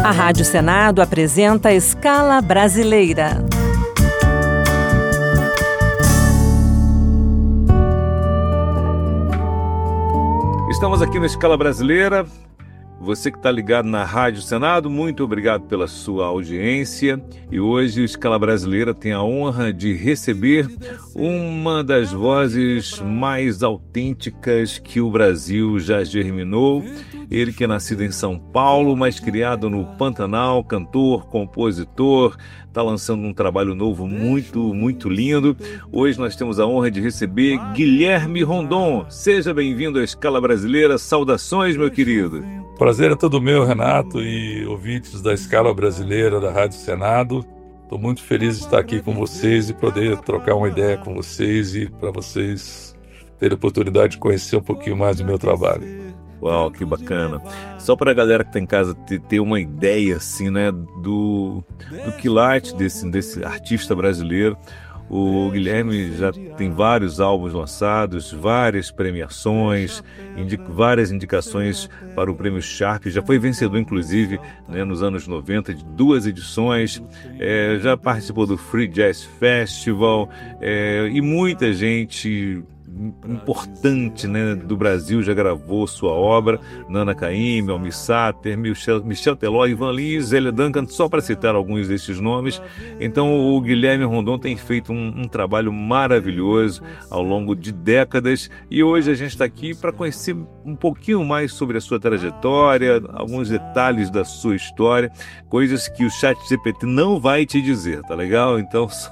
A Rádio Senado apresenta Escala Brasileira. Estamos aqui na Escala Brasileira. Você que está ligado na Rádio Senado, muito obrigado pela sua audiência. E hoje o Escala Brasileira tem a honra de receber uma das vozes mais autênticas que o Brasil já germinou. Ele que é nascido em São Paulo, mas criado no Pantanal, cantor, compositor, está lançando um trabalho novo muito lindo. Hoje nós temos a honra de receber Guilherme Rondon. Seja bem-vindo à Escala Brasileira. Saudações, meu querido. Prazer é todo meu, Renato, e ouvintes da Escala Brasileira da Rádio Senado. Estou muito feliz de estar aqui com vocês e poder trocar uma ideia com vocês e para vocês terem a oportunidade de conhecer um pouquinho mais do meu trabalho. Uau, que bacana. Só para a galera que está em casa ter uma ideia assim, né, do quilate desse artista brasileiro. O Guilherme já tem vários álbuns lançados, várias premiações, várias indicações para o Prêmio Sharp. Já foi vencedor, inclusive, né, nos anos 90, de 2 edições. Já participou do Free Jazz Festival e muita gente importante, né, do Brasil já gravou sua obra. Nana Caymmi, Almir Sater, Michel Teló, Ivan Lins, Zélia Duncan, só para citar alguns desses nomes. Então o Guilherme Rondon tem feito um trabalho maravilhoso ao longo de décadas e hoje a gente está aqui para conhecer um pouquinho mais sobre a sua trajetória, alguns detalhes da sua história, coisas que o ChatGPT não vai te dizer, tá legal? Então só...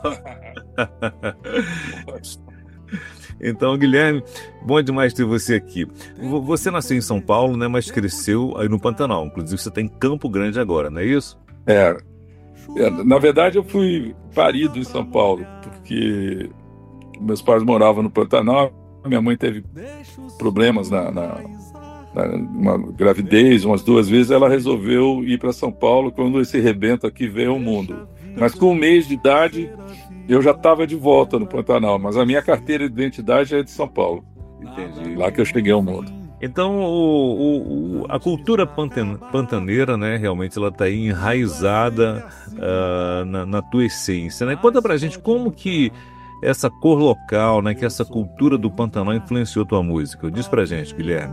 Então, Guilherme, bom demais ter você aqui. Você nasceu em São Paulo, né, mas cresceu aí no Pantanal. Inclusive, você está em Campo Grande agora, não é isso? Na verdade, eu fui parido em São Paulo, porque meus pais moravam no Pantanal. Minha mãe teve problemas na gravidez, umas 2 vezes. Ela resolveu ir para São Paulo quando esse rebento aqui veio ao mundo. Mas com 1 mês de idade... eu já estava de volta no Pantanal, mas a minha carteira de identidade é de São Paulo. Entendi. Lá que eu cheguei ao mundo. Então, a cultura pantaneira, né, realmente ela está aí enraizada na tua essência, né? Conta pra gente como que essa cor local, né, que essa cultura do Pantanal influenciou tua música. Diz pra gente, Guilherme.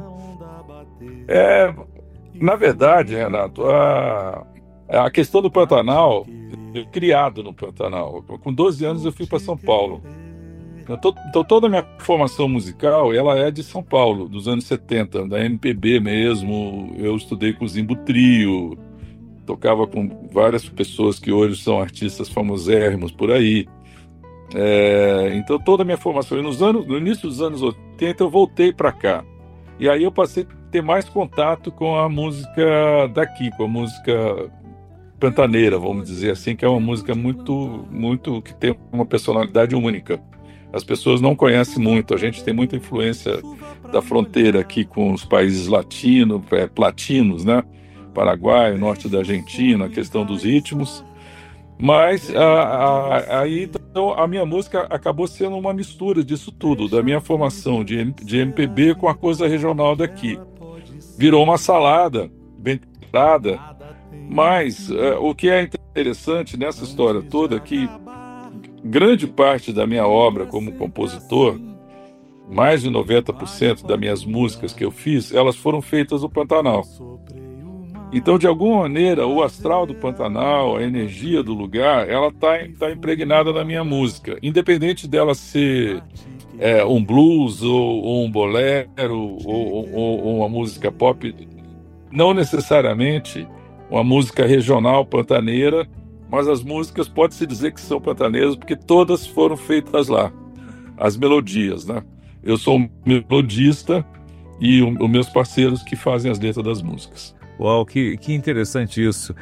Na verdade, Renato, a questão do Pantanal... eu criado no Pantanal. Com 12 anos eu fui para São Paulo. Então toda a minha formação musical ela é de São Paulo, dos anos 70, da MPB mesmo. Eu estudei com o Zimbo Trio, tocava com várias pessoas que hoje são artistas famosérrimos por aí. Então toda a minha formação. E no início dos anos 80 eu voltei para cá. E aí eu passei a ter mais contato com a música daqui, com a música pantaneira, vamos dizer assim, que é uma música muito que tem uma personalidade única. As pessoas não conhecem muito, a gente tem muita influência da fronteira aqui com os países platinos, né? Paraguai, norte da Argentina, a questão dos ritmos. Mas aí então, a minha música acabou sendo uma mistura disso tudo, da minha formação de MPB com a coisa regional daqui. Virou uma salada bem temperada. Mas o que é interessante nessa história toda é que grande parte da minha obra como compositor, mais de 90% das minhas músicas que eu fiz, elas foram feitas no Pantanal. Então, de alguma maneira, o astral do Pantanal, a energia do lugar, ela tá impregnada na minha música. Independente dela ser um blues, ou um bolero, ou uma música pop, não necessariamente uma música regional pantaneira, mas as músicas pode-se dizer que são pantaneiras porque todas foram feitas lá, as melodias, né? Eu sou um melodista e os meus parceiros que fazem as letras das músicas. Uau, que interessante isso.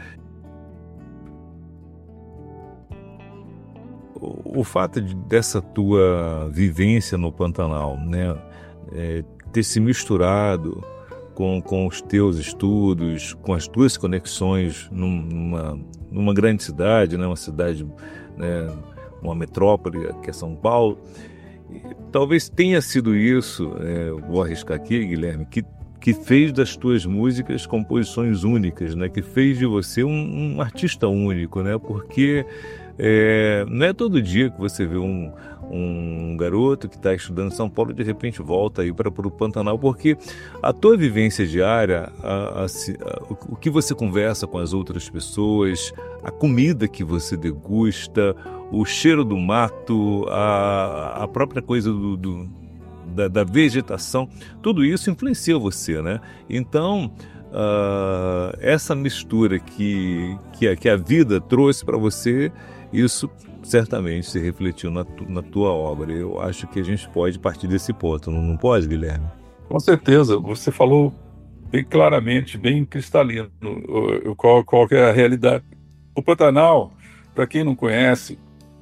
O fato dessa tua vivência no Pantanal, né, ter se misturado com os teus estudos, com as tuas conexões numa grande cidade, né, uma cidade, né, uma metrópole que é São Paulo, talvez tenha sido isso, vou arriscar aqui, Guilherme, que que fez das tuas músicas composições únicas, né? Que fez de você um artista único, né? Porque não é todo dia que você vê um garoto que está estudando em São Paulo e de repente volta aí para o Pantanal, porque a tua vivência diária, o que você conversa com as outras pessoas, a comida que você degusta, o cheiro do mato, a própria coisa da vegetação, tudo isso influencia você, né? Então, essa mistura que a vida trouxe para você, isso certamente se refletiu na tua obra. Eu acho que a gente pode partir desse ponto, não pode, Guilherme? Com certeza, você falou bem claramente, bem cristalino, qual que é a realidade. O Pantanal, para quem não conhece,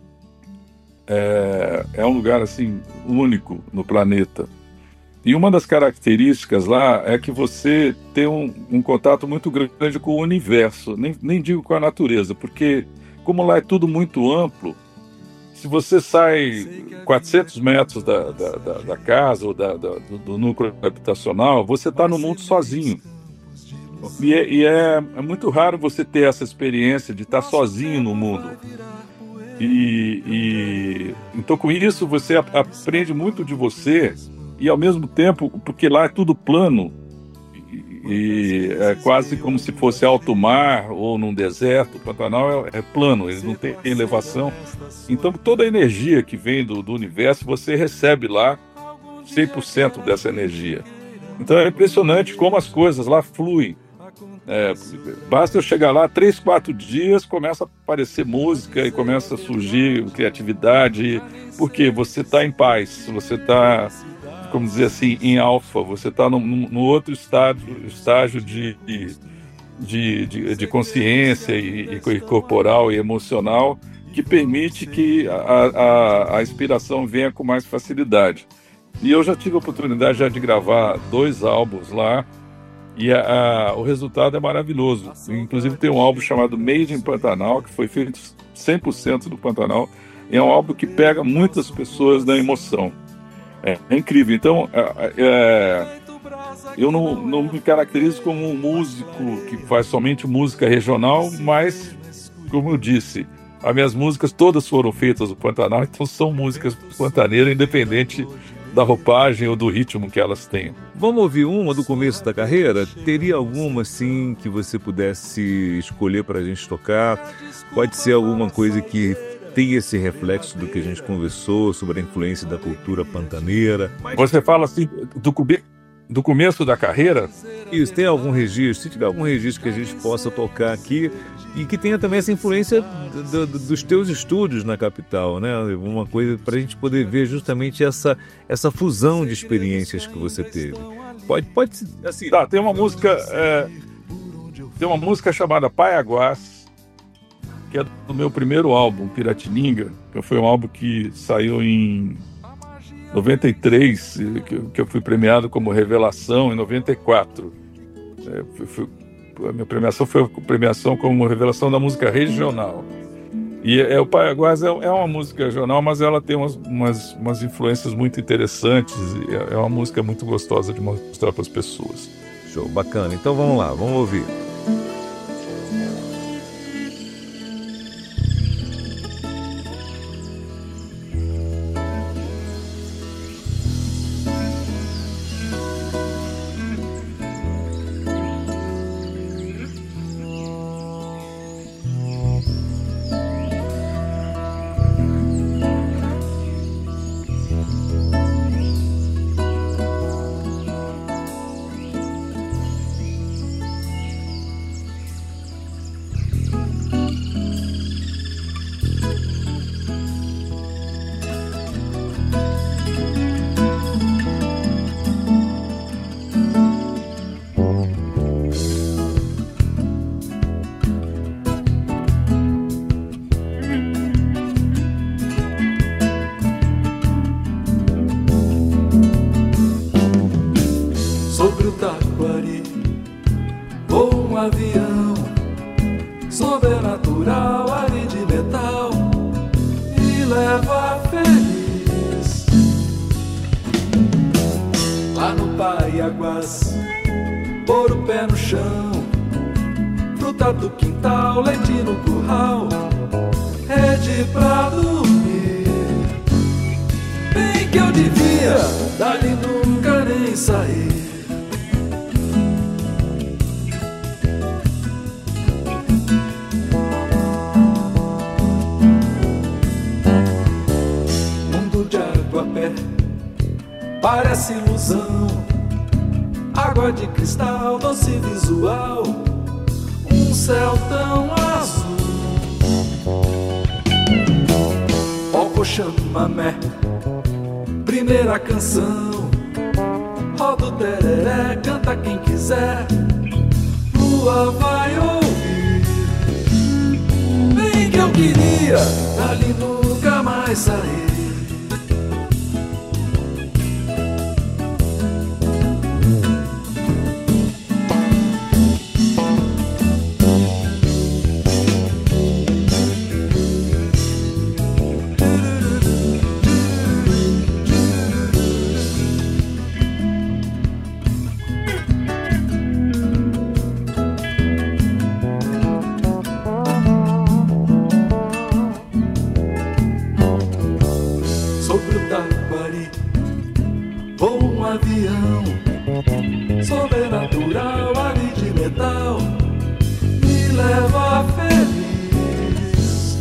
é um lugar assim único no planeta. E uma das características lá é que você tem um contato muito grande com o universo, nem digo com a natureza, porque como lá é tudo muito amplo, se você sai 400 metros da casa ou do núcleo habitacional, você está no mundo sozinho. E é muito raro você ter essa experiência de estar sozinho no mundo. Então, com isso, você aprende muito de você e, ao mesmo tempo, porque lá é tudo plano, e é quase como se fosse alto mar ou num deserto. O Pantanal é plano, ele não tem elevação. Então, toda a energia que vem do universo, você recebe lá 100% dessa energia. Então, é impressionante como as coisas lá fluem. Basta eu chegar lá, 3, 4 dias, começa a aparecer música e começa a surgir criatividade, porque você está em paz, você está, como dizer assim, em alfa, você está no outro estágio de consciência e corporal e emocional, que permite que a inspiração venha com mais facilidade. E eu já tive a oportunidade já de gravar 2 álbuns lá, e o resultado é maravilhoso. Inclusive tem um álbum chamado Made in Pantanal, que foi feito 100% do Pantanal. E é um álbum que pega muitas pessoas na emoção. É incrível. Então, eu não me caracterizo como um músico que faz somente música regional, mas, como eu disse, as minhas músicas todas foram feitas no Pantanal, então são músicas pantaneiras, independente da roupagem ou do ritmo que elas têm. Vamos ouvir uma do começo da carreira? Teria alguma, assim, que você pudesse escolher para a gente tocar? Pode ser alguma coisa que tenha esse reflexo do que a gente conversou sobre a influência da cultura pantaneira. Você fala assim, do começo da carreira? Isso, tem algum registro? Se tiver algum registro que a gente possa tocar aqui e que tenha também essa influência dos teus estúdios na capital, né? Uma coisa para a gente poder ver justamente essa fusão de experiências que você teve. Pode assim. Tá, tem uma música chamada Paiaguás, que é do meu primeiro álbum, Piratininga, que foi um álbum que saiu em 93, que eu fui premiado como revelação em 94. A minha premiação foi a premiação como revelação da música regional. E o Paiaguás é uma música regional, mas ela tem umas influências muito interessantes. É uma música muito gostosa de mostrar para as pessoas. Show, bacana. Então vamos lá, vamos ouvir. Sobre o Taquari, voa um avião sobrenatural, ali de metal, e leva feliz. Lá no Paiaguás, pôr o pé no chão, fruta do quintal, leite no curral, rede pra dormir. Bem que eu devia dali nunca nem sair. Mundo de água pé parece ilusão, água de cristal, doce visual, um céu tão azul. Ó chamamé, primeira canção, roda o tereré, canta quem quiser, lua vai ouvir. Bem que eu queria dali nunca mais sair. Sobre o Taquari voa um avião sobrenatural, ali de metal, me leva feliz.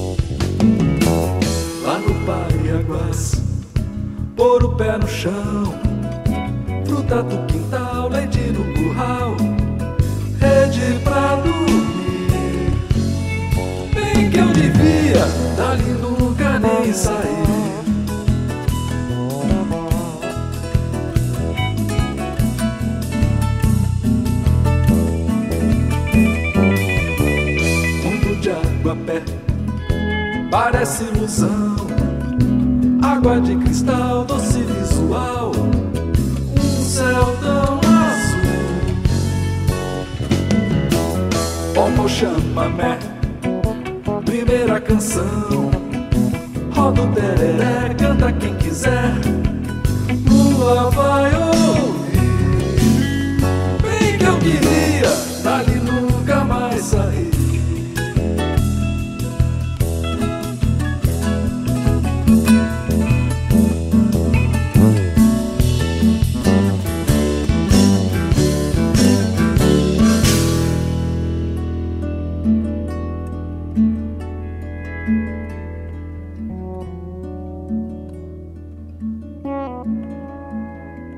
Lá no Paiaguás, pôr o pé no chão, fruta do quintal, leite no curral, rede pra dormir. Bem que eu devia dali nunca nem sair. Pé parece ilusão, água de cristal, doce visual, um céu tão azul. Ó chamamé, primeira canção, roda o tereré, canta quem quiser, lua vai ouvir. Bem que eu queria dali nunca mais sair.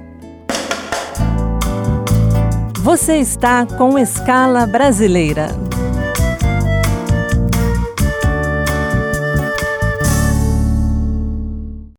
Você está com Escala Brasileira.